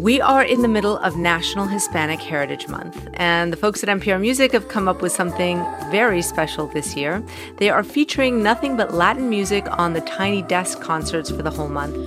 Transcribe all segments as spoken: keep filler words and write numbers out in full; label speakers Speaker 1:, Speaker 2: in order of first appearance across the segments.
Speaker 1: We are in the middle of National Hispanic Heritage Month, and the folks at N P R Music have come up with something very special this year. They are featuring nothing but Latin music on the Tiny Desk concerts for the whole month.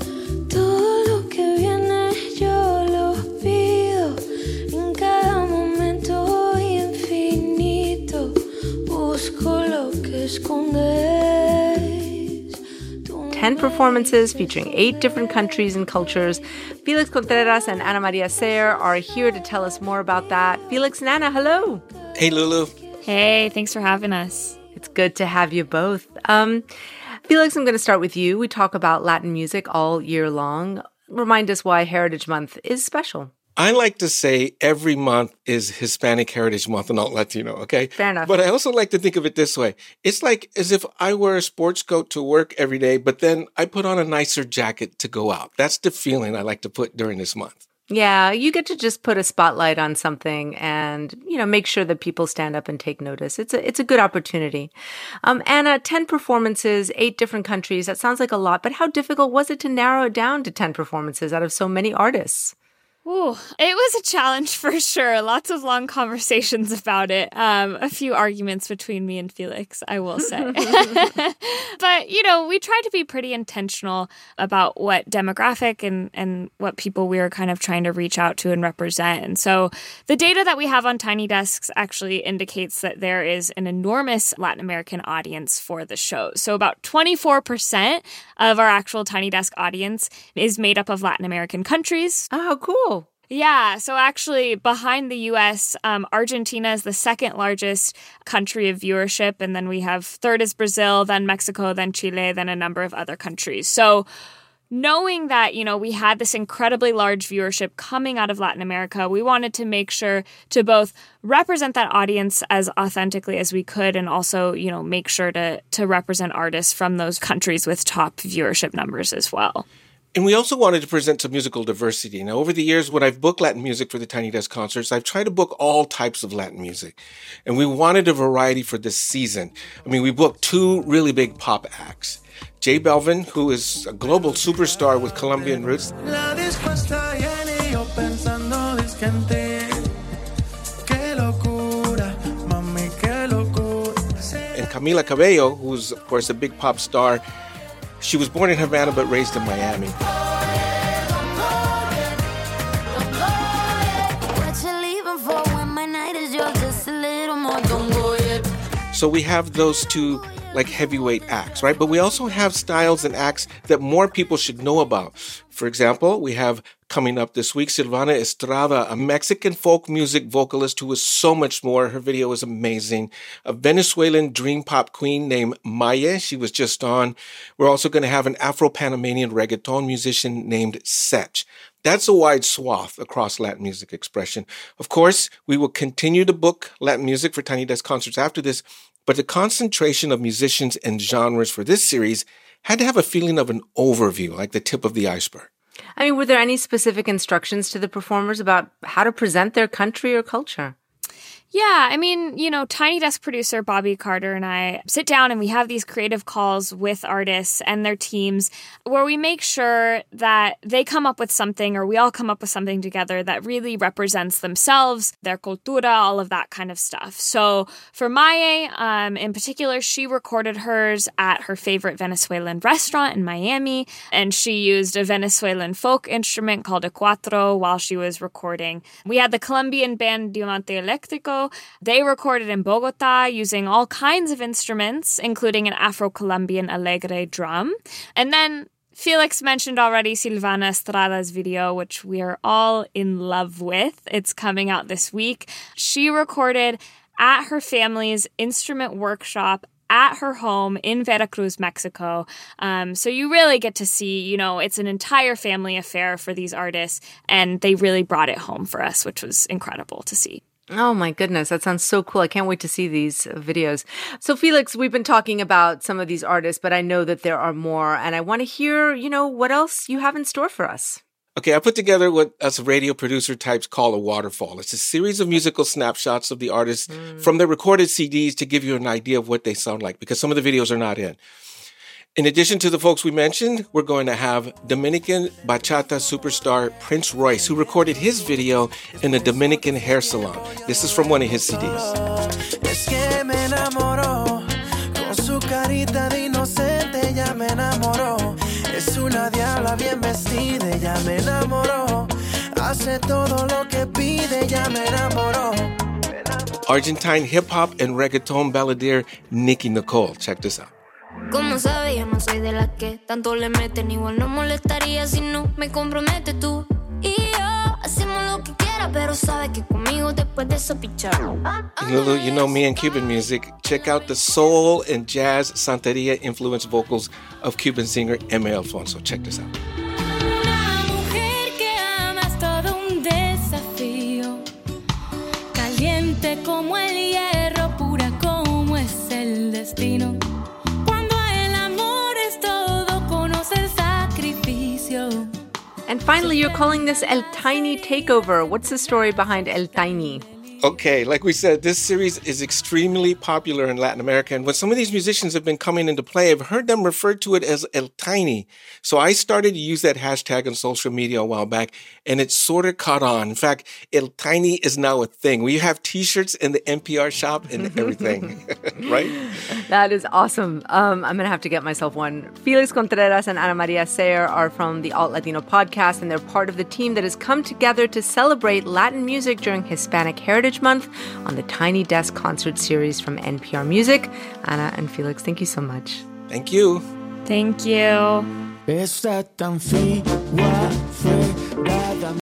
Speaker 1: Ten performances featuring eight different countries and cultures. Felix Contreras and Ana Maria Sayer are here to tell us more about that. Felix and Ana, hello.
Speaker 2: Hey, Lulu.
Speaker 3: Hey, thanks for having us.
Speaker 1: It's good to have you both. Um, Felix, I'm going to start with you. We talk about Latin music all year long. Remind us why Heritage Month is special.
Speaker 2: I like to say every month is Hispanic Heritage Month and not Latino, okay?
Speaker 1: Fair enough.
Speaker 2: But I also like to think of it this way. It's like as if I wear a sports coat to work every day, but then I put on a nicer jacket to go out. That's the feeling I like to put during this month.
Speaker 1: Yeah, you get to just put a spotlight on something and, you know, make sure that people stand up and take notice. It's a, it's a good opportunity. Um, Ana, ten performances, eight different countries. That sounds like a lot, but how difficult was it to narrow it down to ten performances out of so many artists?
Speaker 3: Ooh, it was a challenge for sure. Lots of long conversations about it. Um, a few arguments between me and Felix, I will say. But, you know, we tried to be pretty intentional about what demographic and, and what people we were kind of trying to reach out to and represent. And so the data that we have on Tiny Desks actually indicates that there is an enormous Latin American audience for the show. So about twenty-four percent of our actual Tiny Desk audience is made up of Latin American countries.
Speaker 1: Oh, how cool.
Speaker 3: Yeah, so actually behind the U S, um, Argentina is the second largest country of viewership, and then we have third is Brazil, then Mexico, then Chile, then a number of other countries. So knowing that, you know, we had this incredibly large viewership coming out of Latin America, we wanted to make sure to both represent that audience as authentically as we could and also, you know, make sure to to represent artists from those countries with top viewership numbers as well.
Speaker 2: And we also wanted to present some musical diversity. Now, over the years, when I've booked Latin music for the Tiny Desk concerts, I've tried to book all types of Latin music. And we wanted a variety for this season. I mean, we booked two really big pop acts. J Balvin, who is a global superstar with Colombian roots. And Camila Cabello, who's, of course, a big pop star. She was born in Havana but raised in Miami. So we have those two like heavyweight acts, right? But we also have styles and acts that more people should know about. For example, we have coming up this week, Silvana Estrada, a Mexican folk music vocalist who is so much more. Her video is amazing. A Venezuelan dream pop queen named Maya. She was just on. We're also going to have an Afro-Panamanian reggaeton musician named Sech. That's a wide swath across Latin music expression. Of course, we will continue to book Latin music for Tiny Desk concerts after this, but the concentration of musicians and genres for this series had to have a feeling of an overview, like the tip of the iceberg.
Speaker 1: I mean, were there any specific instructions to the performers about how to present their country or culture?
Speaker 3: Yeah, I mean, you know, Tiny Desk producer Bobby Carter and I sit down and we have these creative calls with artists and their teams where we make sure that they come up with something or we all come up with something together that really represents themselves, their cultura, all of that kind of stuff. So for Maya, um, in particular, she recorded hers at her favorite Venezuelan restaurant in Miami, and she used a Venezuelan folk instrument called a cuatro while she was recording. We had the Colombian band Diamante Eléctrico. They recorded in Bogota using all kinds of instruments, including an Afro-Colombian alegre drum. And then Felix mentioned already Silvana Estrada's video, which we are all in love with. It's coming out this week. She recorded at her family's instrument workshop at her home in Veracruz, Mexico. Um, so you really get to see, you know, it's an entire family affair for these artists, and they really brought it home for us, which was incredible to see.
Speaker 1: Oh my goodness, that sounds so cool. I can't wait to see these videos. So Felix, we've been talking about some of these artists, but I know that there are more, and I want to hear, you know, what else you have in store for us.
Speaker 2: Okay, I put together what us radio producer types call a waterfall. It's a series of musical snapshots of the artists mm. from their recorded C Ds to give you an idea of what they sound like, because some of the videos are not in. In addition to the folks we mentioned, we're going to have Dominican bachata superstar Prince Royce, who recorded his video in a Dominican hair salon. This is from one of his C Ds. Argentine hip-hop and reggaeton balladeer Nicki Nicole. Check this out.
Speaker 4: Como sabes, yo no soy de las que tanto le meten. Igual no molestaría si no me comprometes tú y yo. Hacemos lo que quiera, pero sabes que conmigo después de eso pichar.
Speaker 2: Lulu, you know me and Cuban music. Check out the soul and jazz Santeria-influenced vocals of Cuban singer M A Alfonso. Check this out.
Speaker 4: Una mujer que ama es todo un desafío. Caliente como el hierro, pura como es el destino.
Speaker 1: And finally, you're calling this El Tiny Takeover. What's the story behind El Tiny?
Speaker 2: Okay, like we said, this series is extremely popular in Latin America. And when some of these musicians have been coming into play, I've heard them refer to it as El Tiny. So I started to use that hashtag on social media a while back, and it sort of caught on. In fact, El Tiny is now a thing. We have T-shirts in the N P R shop and everything, right?
Speaker 1: That is awesome. Um, I'm going to have to get myself one. Felix Contreras and Ana Maria Sayer are from the Alt Latino podcast, and they're part of the team that has come together to celebrate Latin music during Hispanic Heritage Month on the Tiny Desk concert series from N P R Music. Ana and Felix, thank you so much.
Speaker 2: Thank you.
Speaker 3: Thank you.